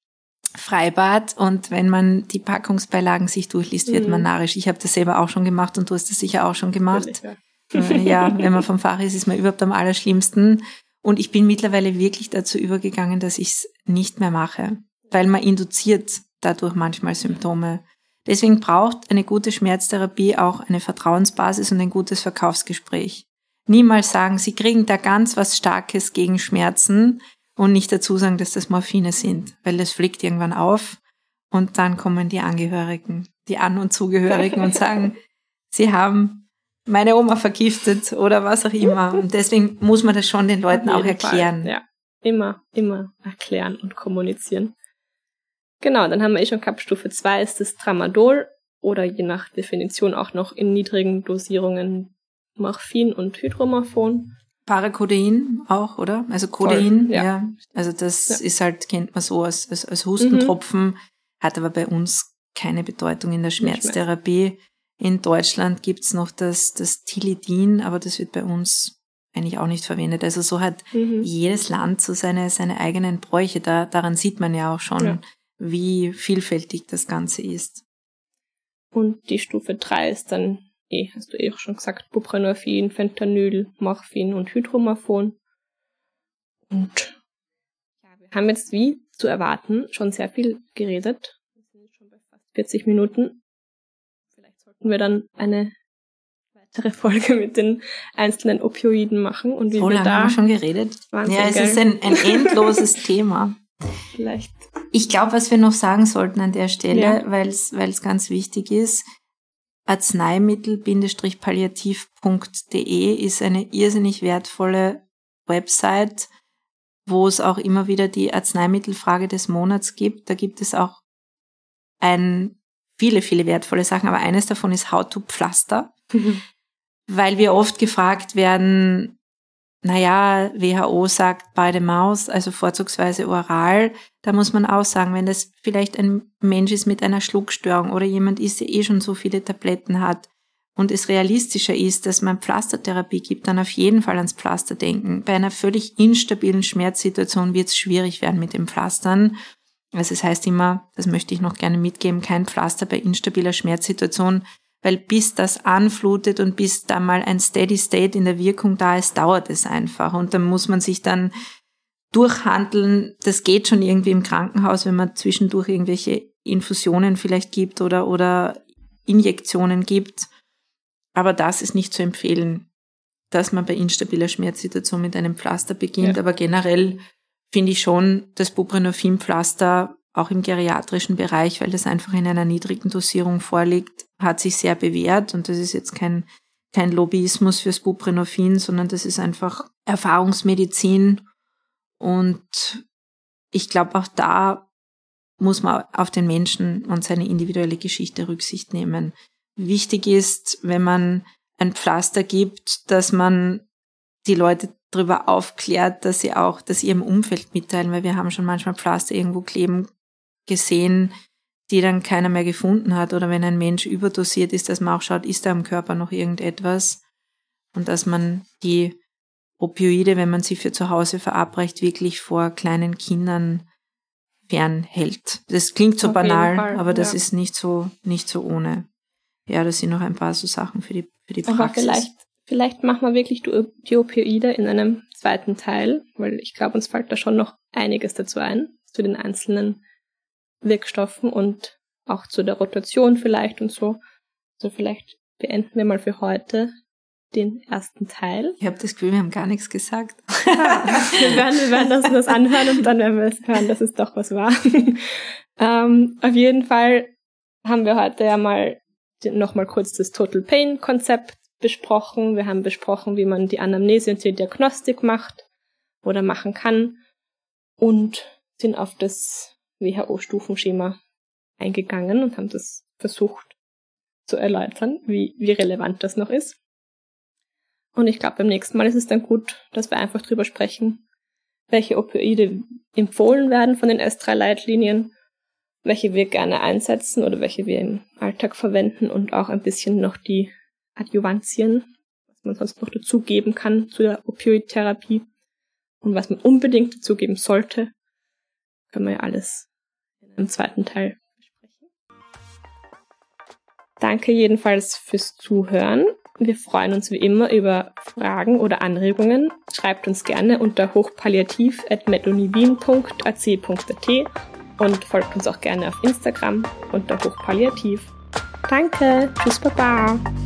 Freibad und wenn man die Packungsbeilagen sich durchliest, wird man narrisch. Ich habe das selber auch schon gemacht und du hast das sicher auch schon gemacht. Ja, wenn man vom Fach ist man überhaupt am allerschlimmsten. Und ich bin mittlerweile wirklich dazu übergegangen, dass ich es nicht mehr mache, weil man induziert dadurch manchmal Symptome. Deswegen braucht eine gute Schmerztherapie auch eine Vertrauensbasis und ein gutes Verkaufsgespräch. Niemals sagen, Sie kriegen da ganz was Starkes gegen Schmerzen und nicht dazu sagen, dass das Morphine sind, weil das fliegt irgendwann auf und dann kommen die Angehörigen, die An- und Zugehörigen und sagen, sie haben meine Oma vergiftet oder was auch immer. Und deswegen muss man das schon den Leuten auch erklären. Fall. Ja, immer erklären und kommunizieren. Genau, dann haben wir schon gehabt, Stufe 2 ist das Tramadol oder je nach Definition auch noch in niedrigen Dosierungen Morphin und Hydromorphon. Paracodein auch, oder? Also Codein, ja. Also das ist halt, kennt man so als Hustentropfen, hat aber bei uns keine Bedeutung in der Schmerztherapie. In Deutschland gibt's noch das Tilidin, aber das wird bei uns eigentlich auch nicht verwendet. Also so hat jedes Land so seine eigenen Bräuche. Daran sieht man ja auch schon, wie vielfältig das Ganze ist. Und die Stufe 3 ist dann, hast du auch schon gesagt, Buprenorphin, Fentanyl, Morphin und Hydromorphon. Und wir haben jetzt, wie zu erwarten, schon sehr viel geredet. Wir sind jetzt schon bei fast 40 Minuten. Vielleicht sollten wir dann eine weitere Folge mit den einzelnen Opioiden machen. Und wie so lange haben wir schon geredet. Wahnsinn, ja, es ist ein endloses Thema. Vielleicht. Ich glaube, was wir noch sagen sollten an der Stelle, weil es ganz wichtig ist, arzneimittel-palliativ.de ist eine irrsinnig wertvolle Website, wo es auch immer wieder die Arzneimittelfrage des Monats gibt. Da gibt es auch viele, viele wertvolle Sachen, aber eines davon ist How to Pflaster, weil wir oft gefragt werden, WHO sagt by the mouth, also vorzugsweise oral. Da muss man auch sagen, wenn das vielleicht ein Mensch ist mit einer Schluckstörung oder jemand ist, der schon so viele Tabletten hat und es realistischer ist, dass man Pflastertherapie gibt, dann auf jeden Fall ans Pflaster denken. Bei einer völlig instabilen Schmerzsituation wird es schwierig werden mit den Pflastern. Also es heißt immer, das möchte ich noch gerne mitgeben, kein Pflaster bei instabiler Schmerzsituation, weil bis das anflutet und bis da mal ein Steady State in der Wirkung da ist, dauert es einfach. Und dann muss man sich dann durchhandeln. Das geht schon irgendwie im Krankenhaus, wenn man zwischendurch irgendwelche Infusionen vielleicht gibt oder Injektionen gibt. Aber das ist nicht zu empfehlen, dass man bei instabiler Schmerzsituation mit einem Pflaster beginnt. Ja. Aber generell finde ich schon das Buprenorphin-Pflaster auch im geriatrischen Bereich, weil das einfach in einer niedrigen Dosierung vorliegt, hat sich sehr bewährt. Und das ist jetzt kein Lobbyismus fürs Buprenorphin, sondern das ist einfach Erfahrungsmedizin. Und ich glaube, auch da muss man auf den Menschen und seine individuelle Geschichte Rücksicht nehmen. Wichtig ist, wenn man ein Pflaster gibt, dass man die Leute darüber aufklärt, dass sie ihrem Umfeld mitteilen, weil wir haben schon manchmal Pflaster irgendwo kleben gesehen, die dann keiner mehr gefunden hat. Oder wenn ein Mensch überdosiert ist, dass man auch schaut, ist da im Körper noch irgendetwas? Und dass man die Opioide, wenn man sie für zu Hause verabreicht, wirklich vor kleinen Kindern fernhält. Das klingt so banal, aber das ist nicht so ohne. Ja, das sind noch ein paar so Sachen für die Praxis. Aber vielleicht machen wir wirklich die Opioide in einem zweiten Teil, weil ich glaube, uns fällt da schon noch einiges dazu ein, zu den einzelnen Wirkstoffen und auch zu der Rotation vielleicht und so. Also vielleicht beenden wir mal für heute den ersten Teil. Ich habe das Gefühl, wir haben gar nichts gesagt. Wir werden das anhören und dann werden wir hören, dass es doch was war. Auf jeden Fall haben wir heute ja nochmal kurz das Total Pain Konzept besprochen. Wir haben besprochen, wie man die Anamnese und die Diagnostik macht oder machen kann und sind auf das WHO-Stufenschema eingegangen und haben das versucht zu erläutern, wie relevant das noch ist. Und ich glaube, beim nächsten Mal ist es dann gut, dass wir einfach drüber sprechen, welche Opioide empfohlen werden von den S3-Leitlinien, welche wir gerne einsetzen oder welche wir im Alltag verwenden und auch ein bisschen noch die Adjuvantien, was man sonst noch dazugeben kann zu der Opioidtherapie und was man unbedingt dazugeben sollte, können wir ja alles in einem zweiten Teil besprechen. Danke jedenfalls fürs Zuhören. Wir freuen uns wie immer über Fragen oder Anregungen. Schreibt uns gerne unter hochpalliativ@medonivin.ac.at und folgt uns auch gerne auf Instagram unter hochpalliativ. Danke, tschüss, baba.